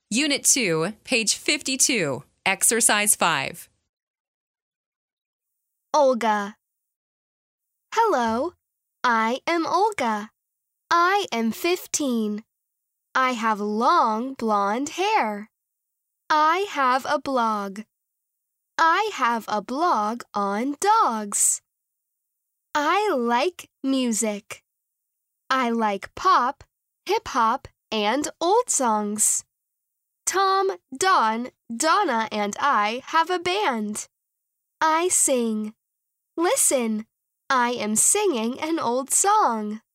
Unit 2, page 52, Exercise 5. Olga. Hello, I am Olga. I am 15. I have long blonde hair. I have a blog. I have a blog on dogs. I like music. I like pop, hip-hop, and old songs. Tom, Don, Donna, and I have a band. I sing. Listen, I am singing an old song.